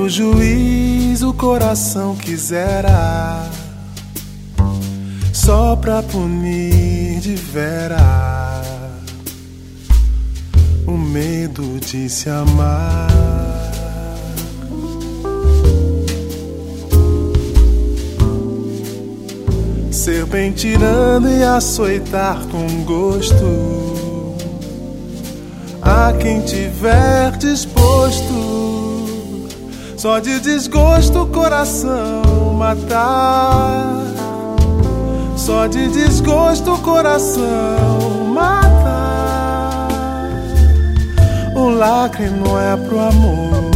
o juiz o coração quisera, só pra punir de vera o medo de se amar. Ser bem tirano e açoitar com gosto a quem tiver disposto, só de desgosto o coração matar, só de desgosto o coração matar. O lacre não é pro amor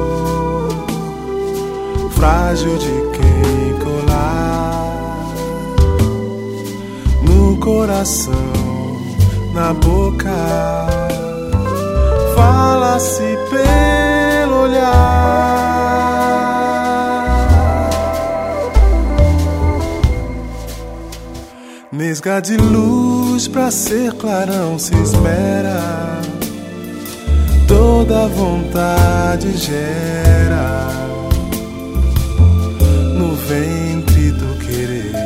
frágil de quem colar no coração, na boca. Fala-se pelo olhar. Nesga de luz pra ser clarão se esmera, toda vontade gera no ventre do querer.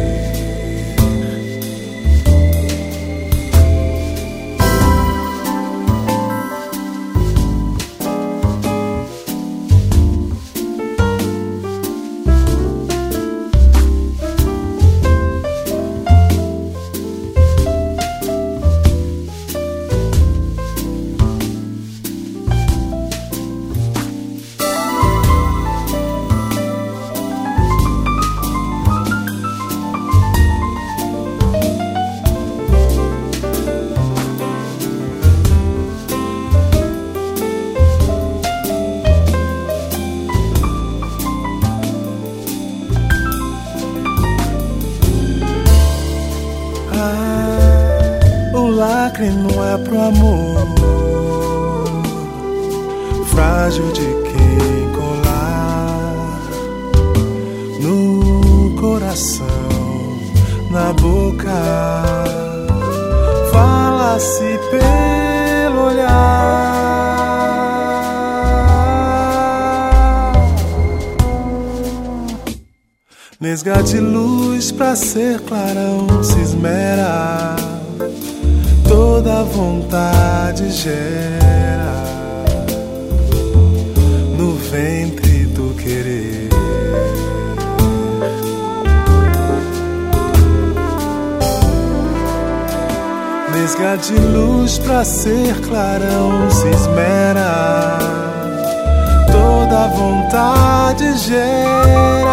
O lacre não é pro amor frágil de quem colar no coração, na boca. Fala-se pelo olhar. Nesga de luz pra ser clarão se esmera, toda vontade gera no ventre do querer. Nesga de luz pra ser clarão se esmera, toda vontade gera